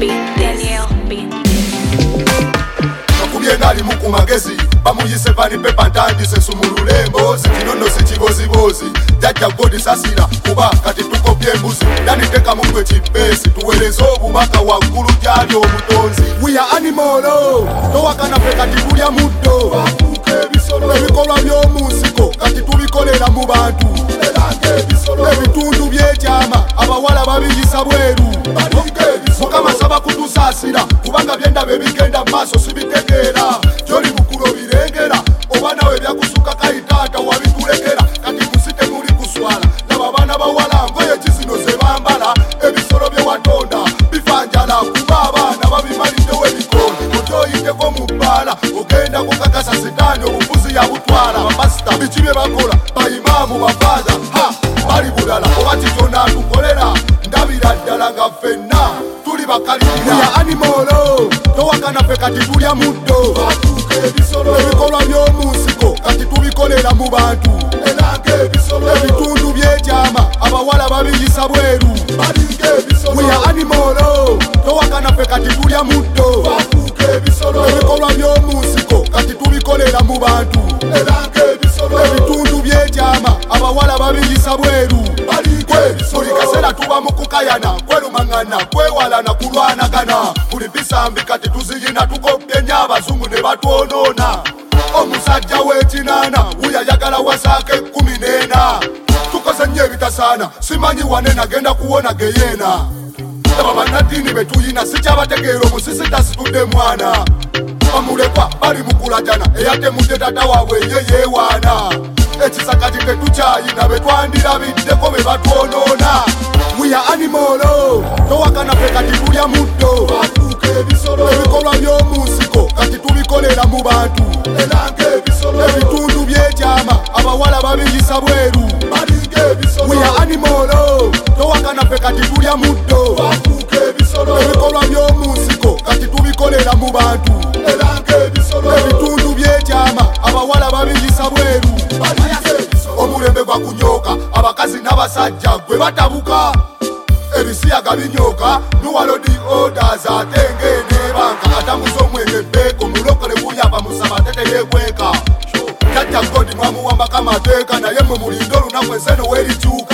Nali muku magezi bamuyise pani pepa ntandise sumulule mbozi kinono sikibozibozi jajja godi sasira kuba kati tukopye embuzi yaniteka mugwe kipesi tuweleze obubaka waggulu gyali omutonzi. We are animal towakana fe kati tulya muddo ebikolwa by'omunsiko kati tubikolera mu bantu ebitundu by'ekyama abawala babiyisa bweru mukama saba kutusasira kubanga byendaba ebigenda maaso sibitegeera gyoli bukulo birengera oba nawe byakusuka kayitaata wabitulekera kati kusite muli kuswala naba baana bawala ngoye kizino ze bambala ebisolo bye watonda bifanjala kuba abaana babimaliddewo ebikondo otyoyiteko mu bbaala ogenda kukakasa setaani obufuzi yabutwala bapasita biki bye bakola bayimaamu bafaada bali bulala oba kikyona tukolera ndabira ddala nga ffenna tuli bakalirira. Ya animolo towakana fe kati tulya muddo ebikolwa by'omunsiko kati tubikolera mu bantu ebitundu by'ekyama abawala babiyisa bweru. We are animolo towakana fe kati tulya muddo ebikolwa by'omunsiko kati tubikolera mu bantu ebitundu by'ekyama abawala babiyisa bweru. Buli kaseera tuba mu kukayana kwerumangana kwewalana kulwanagana buli bisambi kati tuziyina tukopye nnyo abazungu ne batwonoona. Omusajja w'ekinaana wuyayagala wasaaka 14 tukoze nnyo ebitasaana simanyi wane nagenda kuwona geyeena aba bannaddiini betuyina sikyabategeera omusisi tasitudde mwana bamulekwa bali mukulajana eyatemudde tata waabwe ye yeewaana ekisakati tetukyayina betwandirabiriddeko be batwonoona. We are animolo towakana fe kati tulya muddo ebikolwa by'omunsiko kati tubikolera mu bantu ebitundu by'ekyama abawala babiyisa bweru. We are animolo towakana fe kati tulya muddo ebikolwa by'omunsiko kati tubikolera mu bantu ebitundu by'ekyama abawala babiyisa bweru. Omulembe gwa kunyooka abakazi n'abasajja gwe batabuka ebisiyaga binyooka nuwalodi orders atenge banka atambuza omwenge bbeeko mulokole buyaba musaba teteyekweka jajja godi mwamuwambako amateeka naye mwe mulindo olunaku enseno werikyuka